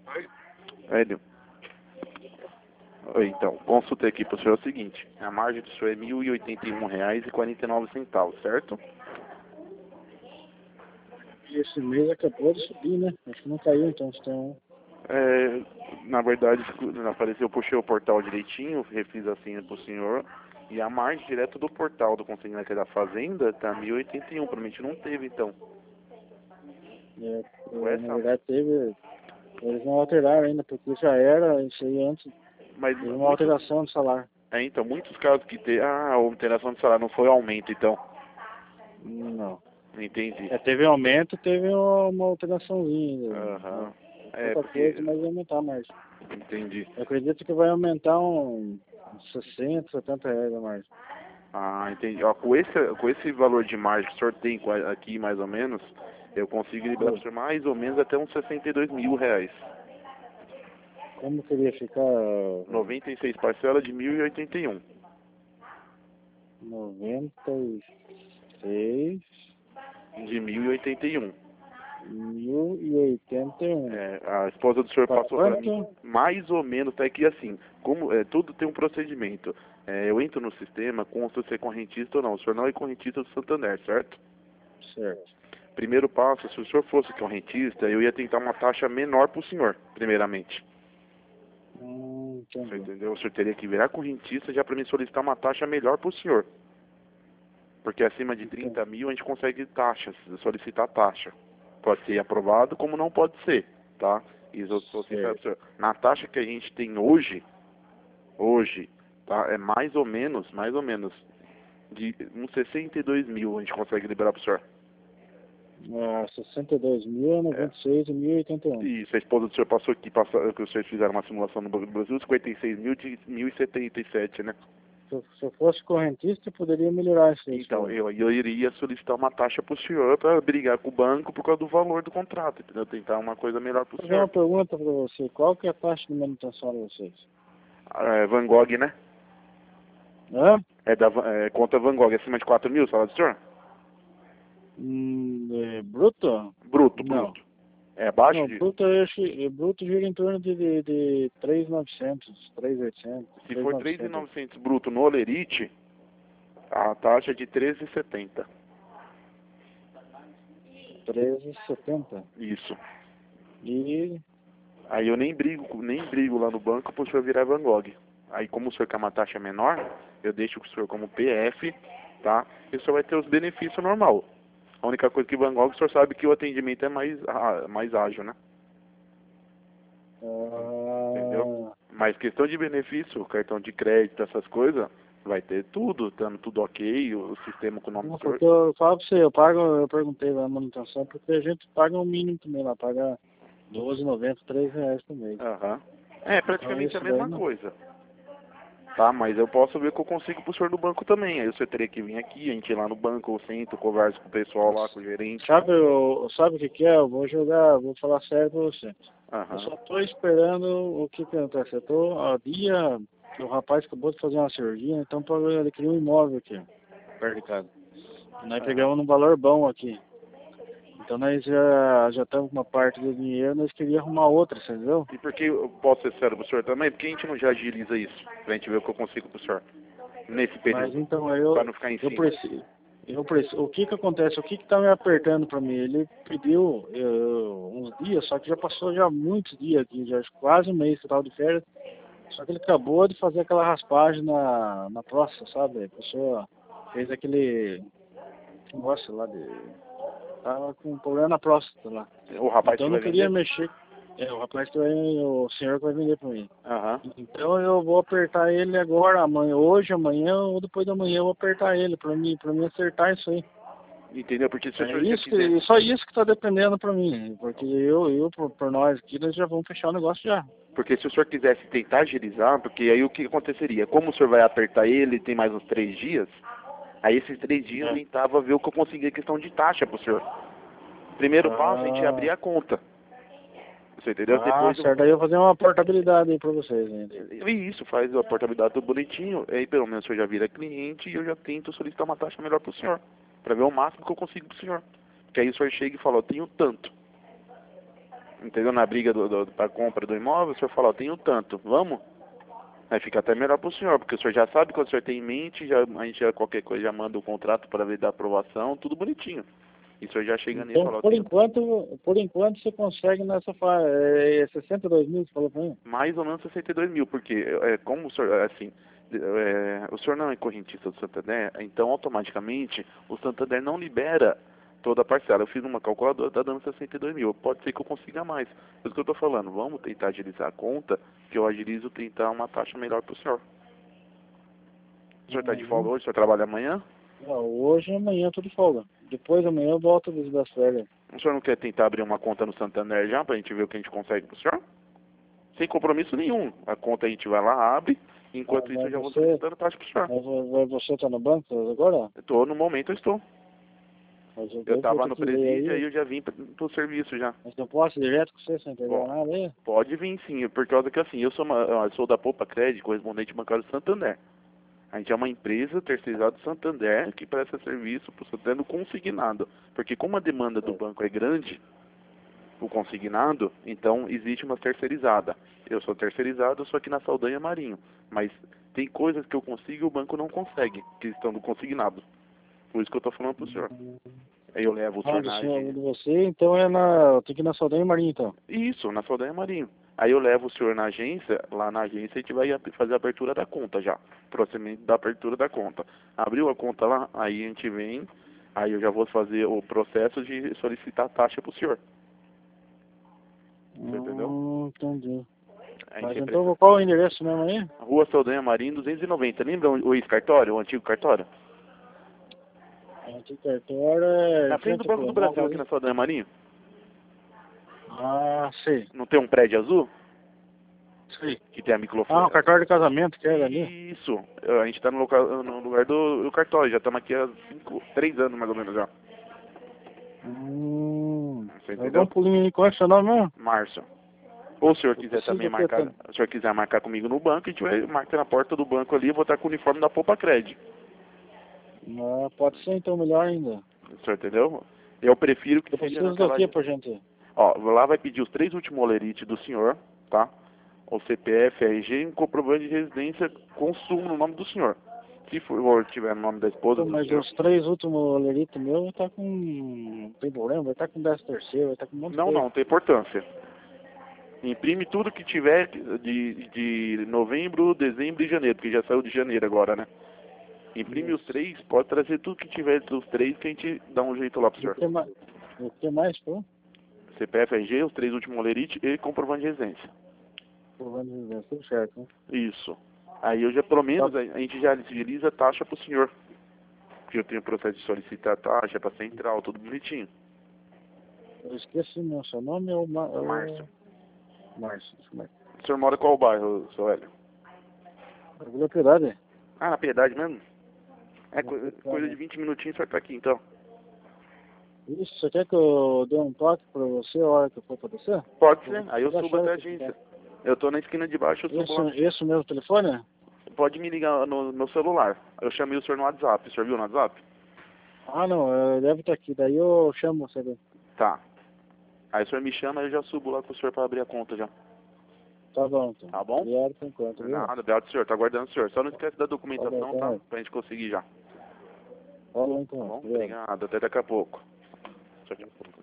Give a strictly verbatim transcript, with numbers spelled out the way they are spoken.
Hélio. Oi, então, consultei aqui para o senhor é o seguinte, a margem do senhor é mil e oitenta e um reais e quarenta e nove centavos, certo? E esse mês acabou de subir, né? Acho que não caiu, então, então... É, na verdade, apareceu, eu puxei o portal direitinho, refiz assim para o senhor, e a margem direto do portal do consignado da fazenda tá mil e oitenta e um, provavelmente não teve, então. É, Foi é, na essa? verdade teve... Eles não alteraram ainda, porque já era isso aí antes. Mas Teve uma muitos, alteração do salário. é, então, muitos casos que tem, ah, a alteração de salário não foi aumento, então. Não. Entendi. É, teve aumento, teve uma, uma alteraçãozinha. Aham. Né? É, Pouca porque, coisa, mas vai aumentar mais. entendi. Eu acredito que vai aumentar um sessenta, setenta reais a mais. Ah, entendi. Ó, com esse, com esse valor de margem que o senhor tem com a- aqui, mais ou menos, eu consigo liberar para o senhor mais ou menos até uns sessenta e dois mil reais. Como queria ficar noventa e seis parcelas de mil e oitenta e um. noventa e seis De mil e oitenta e um. mil e oitenta e um. É, a esposa do senhor Pra passou para mim quanto? mais ou menos, tá aqui assim, como é, tudo tem um procedimento. É, eu entro no sistema, consta se é correntista ou não. O senhor não é correntista do Santander, certo? Certo. Primeiro passo, se o senhor fosse correntista, eu ia tentar uma taxa menor para o senhor, primeiramente. Hum, Você entendi. entendeu? O senhor teria que virar correntista já para me solicitar uma taxa melhor para o senhor. Porque acima de Entendi. trinta mil a gente consegue taxas, solicitar taxa. Pode ser aprovado como não pode ser, tá? E eu sou sincero pro senhor, na taxa que a gente tem hoje, hoje, tá? É mais ou menos, mais ou menos, de uns sessenta e dois mil a gente consegue liberar pro senhor. Ah, sessenta e dois mil, É. noventa e seis e mil e oitenta e um. Isso, a esposa do senhor passou aqui, passou, que os senhores fizeram uma simulação no Banco do Brasil, cinquenta e seis mil de mil e setenta e sete, né? Se eu, se eu fosse correntista, eu poderia melhorar isso aí. Então, eu, eu iria solicitar uma taxa para o senhor para brigar com o banco por causa do valor do contrato, entendeu? Tentar uma coisa melhor para o Vou fazer uma senhor. pergunta para você. Qual que é a taxa de manutenção de vocês? É, Van Gogh, né? Hã? É da é, conta Van Gogh, acima de quatro mil, salário do senhor? Hum, é bruto? Bruto, Não. bruto. É abaixo Não, disso? bruto, eu acho, é, bruto gira em torno de, de, de três mil e novecentos, três mil e oitocentos, Se for três mil e três mil e novecentos. novecentos bruto no Olerite, a taxa é de treze e setenta. treze mil e setenta. Isso. E Aí eu nem brigo, nem brigo lá no banco para o senhor virar Van Gogh. Aí como o senhor quer uma taxa menor, eu deixo o senhor como P F, tá? E o senhor vai ter os benefícios normal. A única coisa que Van Gogh, o senhor sabe que o atendimento é mais, ah, mais ágil, né? Entendeu? ah, Mas questão de benefício, cartão de crédito, essas coisas, vai ter tudo, dando tudo ok, o sistema com o nome não, do senhor. porque eu falo pra você, eu pago, eu perguntei lá na manutenção, porque a gente paga um mínimo também lá, paga doze e noventa, três reais por mês. Aham. É praticamente Então a isso daí mesma não. coisa. Tá, mas eu posso ver o que eu consigo pro senhor do banco também. Aí o senhor teria que vir aqui, a gente ir lá no banco, eu sento, converso com o pessoal lá, com o gerente. Sabe, eu, sabe o que que é? Eu vou jogar, vou falar sério pra você. Eu Aham. só tô esperando o que que acontece. Eu tô, ó, dia, o rapaz acabou de fazer uma cirurgia, então pra ele adquirir um imóvel aqui, perto de casa. Nós Aham. pegamos num valor bom aqui. Então nós já, já estamos com uma parte do dinheiro, nós queríamos arrumar outra, você entendeu? E por que eu posso ser sério pro senhor também? Porque a gente não já agiliza isso, pra gente ver o que eu consigo pro senhor. Nesse Mas período, então pra eu, não ficar em eu cima. preciso. Eu preciso. O que que acontece? O que que tá me apertando para mim? Ele pediu eu, uns dias, só que já passou já muitos dias aqui, já quase um mês que eu tava de férias. Só que ele acabou de fazer aquela raspagem na, na próstata, sabe? A pessoa fez aquele negócio lá de. Tava com um problema na próstata lá. O rapaz Então que eu vai não queria vender? mexer. É, o rapaz que vai, o senhor que vai vender para mim. Aham. Então eu vou apertar ele agora, amanhã, hoje, amanhã ou depois da manhã eu vou apertar ele para mim, para mim acertar isso aí. Entendeu? Porque se o É senhor já isso quiser... que, só isso que tá dependendo para mim, porque eu, eu por, por nós aqui, nós já vamos fechar o negócio já. Porque se o senhor quisesse tentar agilizar, porque aí o que aconteceria? Como o senhor vai apertar ele, tem mais uns três dias, aí esses três dias eu É. tentava ver o que eu conseguia questão de taxa pro senhor. Primeiro passo, a gente abrir Ah, a conta. Você entendeu? ah, Depois eu... certo, aí eu vou fazer uma portabilidade aí para vocês ainda. E isso, faz a portabilidade tudo bonitinho, aí pelo menos o senhor já vira cliente e eu já tento solicitar uma taxa melhor pro senhor, pra ver o máximo que eu consigo pro senhor. Porque aí o senhor chega e fala, eu tenho tanto. entendeu? Na briga do, do, para compra do imóvel, o senhor fala, ó, tenho tanto, vamos? Aí fica até melhor para o senhor, porque o senhor já sabe quando o senhor tem em mente, já, a gente já qualquer coisa já manda o contrato para ver da aprovação, tudo bonitinho. E o senhor já chega nisso e Então, fala, ó, por tenho enquanto, por enquanto você consegue nessa faixa, é, sessenta e dois mil, você falou pra mim? mais ou menos sessenta e dois mil, porque é, como o senhor, é, assim, é, o senhor não é correntista do Santander, então automaticamente o Santander não libera toda a parcela. Eu fiz uma calculadora, tá dando sessenta e dois mil. Pode ser que eu consiga mais. Por isso que eu estou falando, vamos tentar agilizar a conta, que eu agilizo tentar uma taxa melhor para o senhor. O senhor está de folga hoje? O senhor trabalha amanhã? Não, hoje e amanhã eu tô de folga. Depois amanhã eu volto das das férias. O senhor não quer tentar abrir uma conta no Santander já, para a gente ver o que a gente consegue para o senhor? Sem compromisso nenhum. A conta a gente vai lá, abre, enquanto Ah, isso eu mas já vou você, solicitando taxa para o senhor. mas vo- vo- você tá no banco agora? Estou, no momento eu estou. Mas eu, Eu eu vou estava ter no que ver presídio, aí aí. eu já vim para o serviço já. Mas eu posso ir direto com você sem entregar Bom, nada aí? pode vir sim, por causa que assim, eu sou, uma, eu sou da Poupa Crédito, correspondente bancário do Santander. A gente é uma empresa terceirizada do Santander que presta serviço para o Santander no consignado. Porque como a demanda do banco é grande, o consignado, então existe uma terceirizada. Eu sou terceirizado, eu sou aqui na Saldanha Marinho. Mas tem coisas que eu consigo e o banco não consegue, que estão no consignado. Por isso que eu estou falando para o senhor. Aí eu levo o Ah, senhor do na senhor, agência. de você, então é na. Tem que ir na Saldanha Marinho então. Isso, na Saldanha Marinho. Aí eu levo o senhor na agência, lá na agência a gente vai ap- fazer a abertura da conta já. Procedimento da abertura da conta. Abriu a conta lá, aí a gente vem, aí eu já vou fazer o processo de solicitar a taxa pro senhor. Você entendeu? Hum, entendi. A Mas gente então precisa. qual é o endereço mesmo aí? Rua Saldanha Marinho duzentos e noventa. Lembra o o ex-cartório, o antigo cartório? Aqui cartório é Na em frente do frente Banco ao do Brasil, Moca aqui ali. na Saldanha Marinho. Ah, sei, Não tem um prédio azul? sei. Que tem a Ah, o microfone. cartório de casamento que era ali. Isso. A gente tá no, local, no lugar do, do cartório. Já estamos aqui há cinco, três anos mais ou menos já. Hum. Você Eu dou um entendeu? pulinho aí, qual é o seu nome mesmo? Márcio. Ou se o senhor Eu quiser preciso também aqui, marcar, tá? se o senhor quiser marcar comigo no banco, a gente vai marcar na porta do banco ali, eu vou estar com o uniforme da Poupa Cred. Ah, pode ser então melhor ainda. O senhor entendeu? Eu prefiro que Eu seja preciso do naquela. que, por gente? Ó, lá vai pedir os três últimos olerites do senhor, tá? O C P F, R G e um comprovante de residência consumo no nome do senhor. Se for tiver no nome da esposa Pô, do mas senhor. os três últimos oleritos meus vai estar com. Não tem problema, vai estar com dez terceiro, vai estar com um monte de Não, coisa. não, tem importância. Imprime tudo que tiver de, de novembro, dezembro e janeiro, porque já saiu de janeiro agora, né? Imprime os Isso. três, pode trazer tudo que tiver dos três que a gente dá um jeito lá pro E o senhor. que mais? O que mais, pô? C P F, R G, os três últimos olerite e comprovante de residência. Provando de vivência, tudo certo, né? Isso. Aí eu já, pelo menos, Tá. a, a gente já agiliza a taxa pro senhor. Porque eu tenho o processo de solicitar a taxa pra central, tudo bonitinho. Eu esqueci meu seu nome é o, Ma... é Márcio. o... Márcio. Deixa eu ver. O senhor mora em qual bairro, seu Hélio? Vila Piedade. Ah, na Piedade mesmo? É Vila co- coisa de Piedade. vinte minutinhos, o senhor tá aqui então. Isso, você quer que eu dê um toque pra você a hora que eu for pra descer? Pode Eu vou ser, aí eu pegar a subo até a chave aqui, agência. tá? Eu tô na esquina de baixo, eu subo lá. Esse, esse mesmo telefone? Pode me ligar no meu celular. Eu chamei o senhor no WhatsApp. O senhor viu no WhatsApp? Ah, não, é, deve estar aqui. Daí eu chamo você. daí. Tá. Aí o senhor me chama e eu já subo lá com o senhor pra abrir a conta já. Tá bom, então. Tá bom? Obrigado por enquanto, viu? Nada, obrigado, senhor. Tô aguardando o senhor. Só não esquece da Tá bom, documentação, tá? então. Pra gente conseguir já. Falou Tá então. bom? Obrigado. Obrigado. Até daqui a pouco. Tchau, tchau.